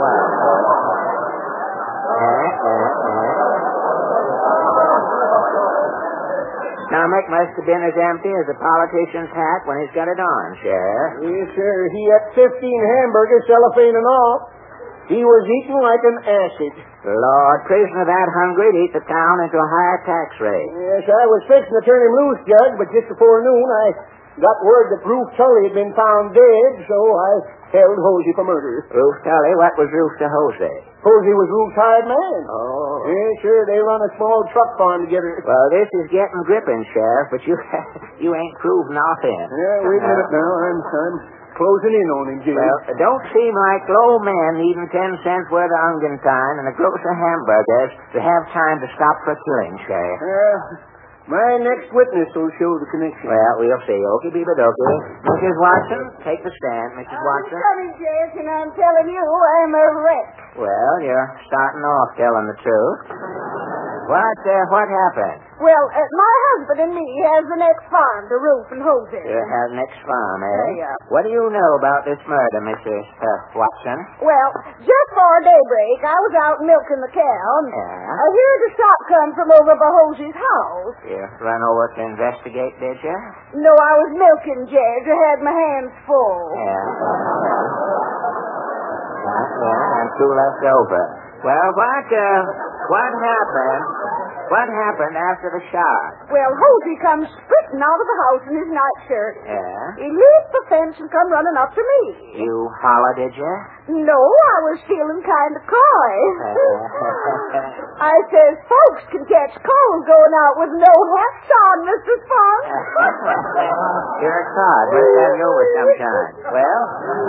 Stomach must have been as empty as a politician's hat when he's got it on, Sheriff. Yes, sir. He had 15 hamburgers, cellophane and all. He was eating like an acid. Lord, prisoner that hungry to eat the town into a higher tax rate. Yes, I was fixing to turn him loose, Judge, but just before noon I got word that Ruth Tully had been found dead, so I held Hosey for murder. Ruth Tully? What was Ruth to Hosey? Hosey was Ruth's hired man. Oh. Yeah, sure, they run a small truck farm together. Well, this is getting gripping, Sheriff, but you ain't proved nothing. Yeah, wait a minute now. I'm closing in on him, Jim. Well, it don't seem like low men needing 10 cents worth of ungentine and a gross of hamburgers to have time to stop for killing, Sheriff. My next witness will show the connection. Well, we'll see. Okie beaver-dokey. Mrs. Watson, take the stand, Mrs. Watson. I'm sorry, Jess, and I'm telling you I'm a wreck. Well, you're starting off telling the truth. What happened? Well, my husband and me has the next farm to Ruth and Jose. You have next farm, eh? Yeah. What do you know about this murder, Mrs. Watson? Well, just before daybreak, I was out milking the cow. Yeah. I heard a shot come from over by Jose's house. You run over to investigate, did you? No, I was milking, Judge. I had my hands full. Yeah. And two left over. Well, what happened? What happened after the shot? Well, Jose comes sprinting out of the house in his nightshirt. Yeah? He leaped the fence and come running up to me. You hollered, did you? No, I was feeling kind of coy. I says, folks can catch cold going out with no hats on, Mr. Funk. You're a cod. Let's have you over sometime. Well,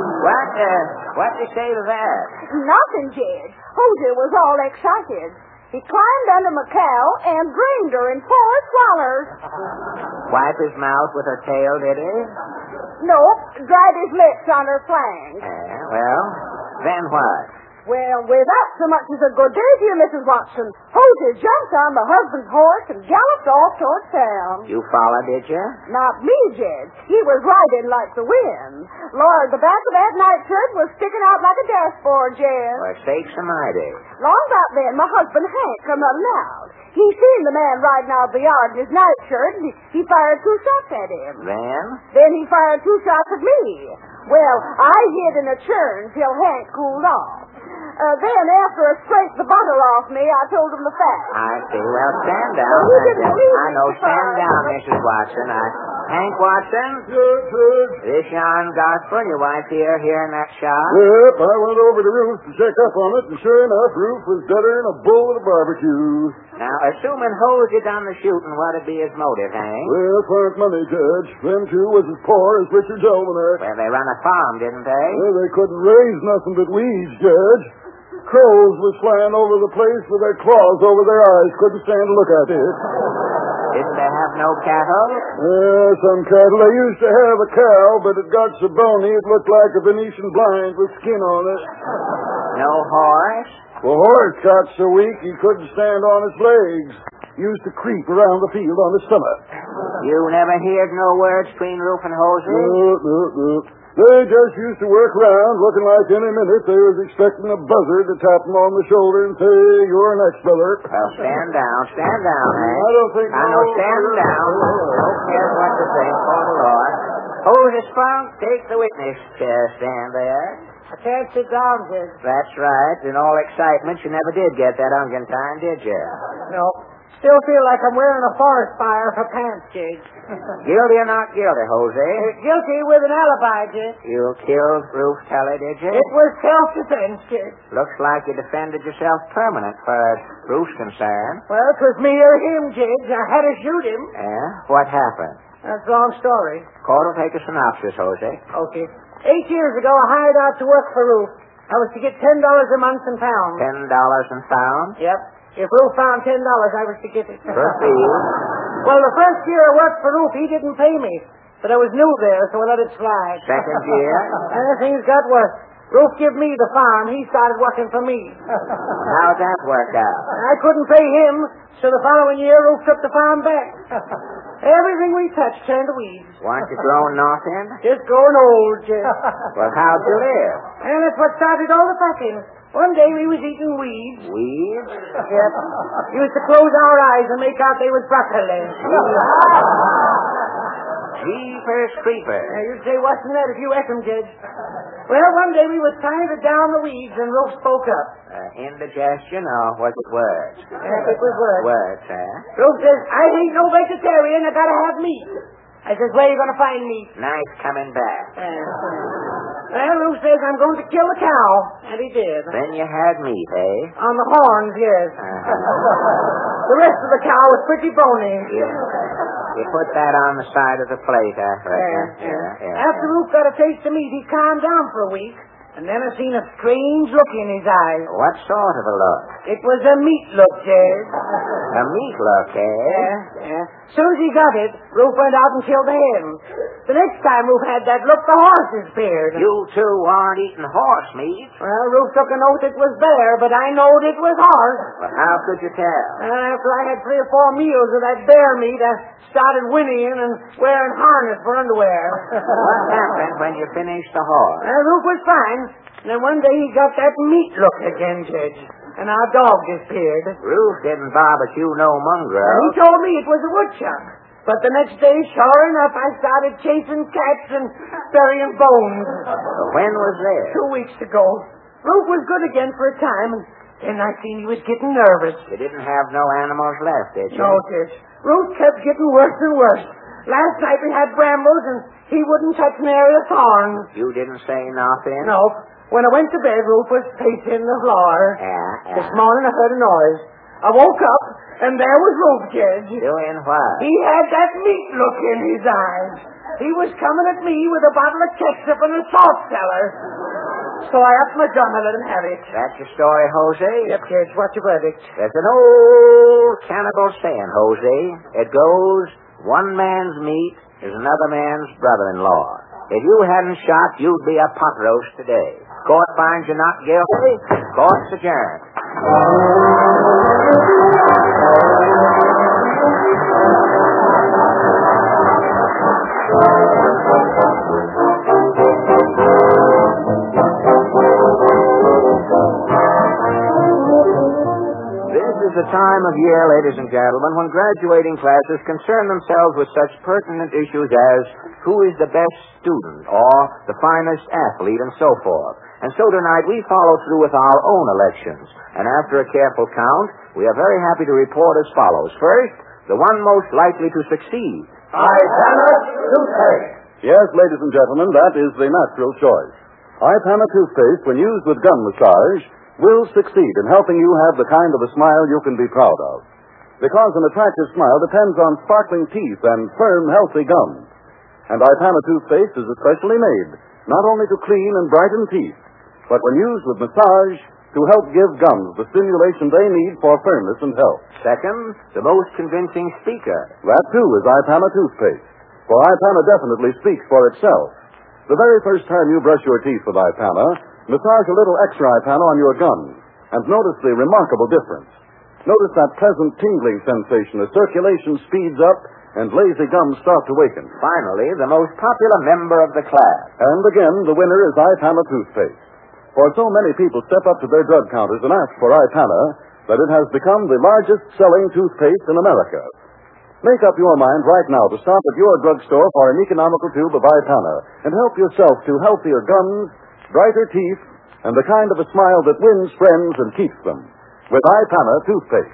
what do you say to that? Nothing, Jed. Jose was all excited. He climbed under my cow and drained her in 4 swallers. Wipe his mouth with her tail, did he? Nope, dried his lips on her flank. Well, then what? Well, without so much as a good day to you, Mrs. Watson, Jose jumped on my husband's horse and galloped off toward town. You followed, did you? Not me, Jed. He was riding like the wind. Lord, the back of that nightshirt was sticking out like a dashboard, Jed. Well, sakes almighty. Long about then, my husband Hank come running out. He seen the man riding out the yard in his nightshirt, and he fired 2 shots at him. Then he fired 2 shots at me. Well, I hid in a churn till Hank cooled off. Then, after I scraped the butter off me, I told him the facts. I see. Well, stand down. Well, he didn't believe I know. me. Stand down, Mrs. Watson. Hank Watson? Yes, Judge. This yon gospel, your wife here hearing that shot? Yep, I went over to Ruth to check up on it, and sure enough, Ruth was deader than a bull at a barbecue. Now, assuming Jose done the shooting, what'd be his motive, Hank? Well, it weren't money, Judge. Them two was as poor as Richard's almanac. Well, they run a farm, didn't they? Well, they couldn't raise nothing but weeds, Judge. Crows was flying over the place with their claws over their eyes. Couldn't stand to look at it. Didn't they have no cattle? Some cattle. They used to have a cow, but it got so bony it looked like a Venetian blind with skin on it. No horse? The horse got so weak he couldn't stand on his legs. He used to creep around the field on his stomach. You never heard no words between Ruth and Jose? No. They just used to work around looking like any minute they was expecting a buzzard to tap them on the shoulder and say, "You're next, feller." Well, stand down, Hank. I don't think I know, stand down. Don't care what to think, for the Lord. Jose Spunk, take the witness chair, stand there. I can't sit down, Judge. That's right. In all excitement, you never did get that ungentine, did you? No. Still feel like I'm wearing a forest fire for pants, Judge. Guilty or not guilty, Jose? Guilty with an alibi, Judge. You killed Ruth Kelly, did you? It was self-defense, Judge. Looks like you defended yourself permanent, as far as Ruth's concerned. Well, it was me or him, Judge. I had to shoot him. Yeah? What happened? That's a long story. Court will take a synopsis, Jose. Okay. 8 years ago, I hired out to work for Ruth. I was to get $10 a month in pounds. $10 in pounds? Yep. If Ruth found $10, I was to get it. Proceed. Well, the first year I worked for Ruth, he didn't pay me. But I was new there, so I let it slide. Second year? And things got worse. Ruth gave me the farm. He started working for me. How'd that work out? I couldn't pay him, so the following year Ruth took the farm back. Everything we touched turned to weeds. Want you grown nothing? Just growing old, Jeff. Well, how'd you live? And that's what started all the fucking. One day we was eating weeds. Weeds? Yep. Used to close our eyes and make out they was broccoli. Jeepers creepers. You'd say, what's in that if you ate them, Judge? Well, one day we was trying to down the weeds and Ruth spoke up. Indigestion or was it words? It was words. Words, huh? Ruth says, I ain't no vegetarian. I gotta have meat. I says, where are you going to find meat? Nice coming back. Well, Ruth says, I'm going to kill a cow. And he did. Then you had meat, eh? On the horns, yes. The rest of the cow was pretty bony. Yeah. You put that on the side of the plate, I reckon. Yeah. After Ruth got a taste of meat, he calmed down for a week. And then I seen a strange look in his eyes. What sort of a look? It was a meatloaf, Jed. A meatloaf, eh? Yeah. Soon as he got it, Ruth went out and killed the hen. The next time Ruth had that look, the horses appeared. You two aren't eating horse meat. Well, Ruth took an oath it was bear, but I knowed it was horse. But how could you tell? After I had 3 or 4 meals of that bear meat, I started whinnying and wearing harness for underwear. What happened when you finished the horse? Ruth was fine. And then one day he got that meat look again, Judge. And our dog disappeared. Ruth didn't barbecue no mongrel. He told me it was a woodchuck. But the next day, sure enough, I started chasing cats and burying bones. When was this? 2 weeks ago. Ruth was good again for a time, and then I seen he was getting nervous. You didn't have no animals left, did you? No, Judge. Ruth kept getting worse and worse. Last night we had brambles, and he wouldn't touch nary a thorn. You didn't say nothing? No. When I went to bed, Ruth was pacing the floor. Yeah. This morning I heard a noise. I woke up, and there was Ruth, Judge. Doing what? He had that meat look in his eyes. He was coming at me with a bottle of ketchup and a salt cellar. So I upped my gun and let him have it. That's your story, Jose? Yep, Judge. What's your verdict? There's an old cannibal saying, Jose. It goes, one man's meat is another man's brother-in-law. If you hadn't shot, you'd be a pot roast today. Court finds you not guilty. Court's adjourned. This is the time of year, ladies and gentlemen, when graduating classes concern themselves with such pertinent issues as who is the best student or the finest athlete and so forth. And so tonight we follow through with our own elections. And after a careful count, we are very happy to report as follows. First, the one most likely to succeed. Ipana toothpaste. Yes, ladies and gentlemen, that is the natural choice. Ipana toothpaste, when used with gum massage, will succeed in helping you have the kind of a smile you can be proud of. Because an attractive smile depends on sparkling teeth and firm, healthy gums. And Ipana toothpaste is especially made not only to clean and brighten teeth, but when used with massage, to help give gums the stimulation they need for firmness and health. Second, the most convincing speaker. That, too, is Ipana toothpaste. For Ipana definitely speaks for itself. The very first time you brush your teeth with Ipana, massage a little extra Ipana on your gums, and notice the remarkable difference. Notice that pleasant tingling sensation as circulation speeds up and lazy gums start to waken. Finally, the most popular member of the class. And again, the winner is Ipana toothpaste. For so many people step up to their drug counters and ask for Ipana that it has become the largest selling toothpaste in America. Make up your mind right now to stop at your drugstore for an economical tube of Ipana and help yourself to healthier gums, brighter teeth, and the kind of a smile that wins friends and keeps them. With Ipana toothpaste.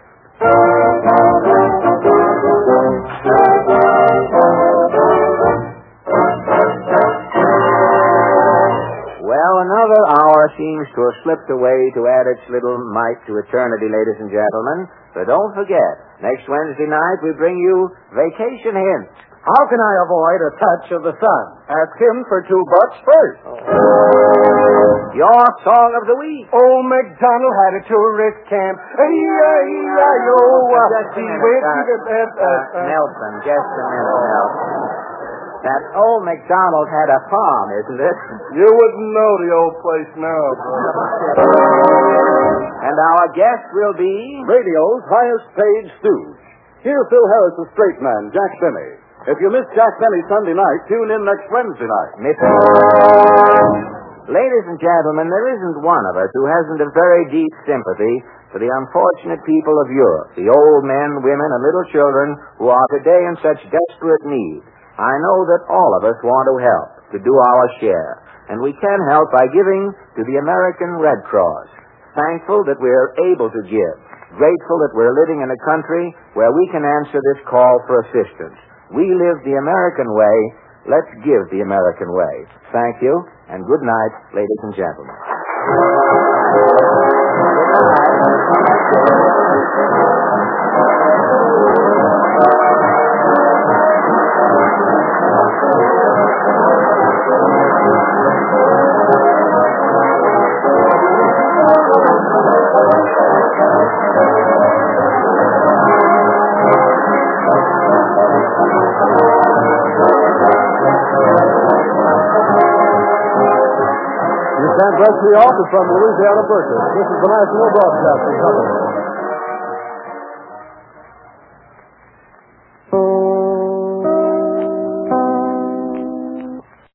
Well, another hour seems to have slipped away to add its little mite to eternity, ladies and gentlemen. But don't forget, next Wednesday night we bring you Vacation Hints. How can I avoid a touch of the sun? Ask him for $2 first. Your song of the week. Old MacDonald had a tourist camp. E-I-E-I-O. Nelson, just a minute, Nelson. That old MacDonald had a farm, isn't it? You wouldn't know the old place now, brother. And our guest will be... Radio's highest paid stooge. Hear Phil Harris's straight man, Jack Benny. If you miss Jack Benny Sunday night, tune in next Wednesday night. Ladies and gentlemen, there isn't one of us who hasn't a very deep sympathy for the unfortunate people of Europe, the old men, women, and little children who are today in such desperate need. I know that all of us want to help, to do our share, and we can help by giving to the American Red Cross. Thankful that we are able to give, grateful that we're living in a country where we can answer this call for assistance. We live the American way. Let's give the American way. Thank you, and good night, ladies and gentlemen. Good night. Sam Bresky off is from Louisiana Purchase. This is the National Broadcasting Company.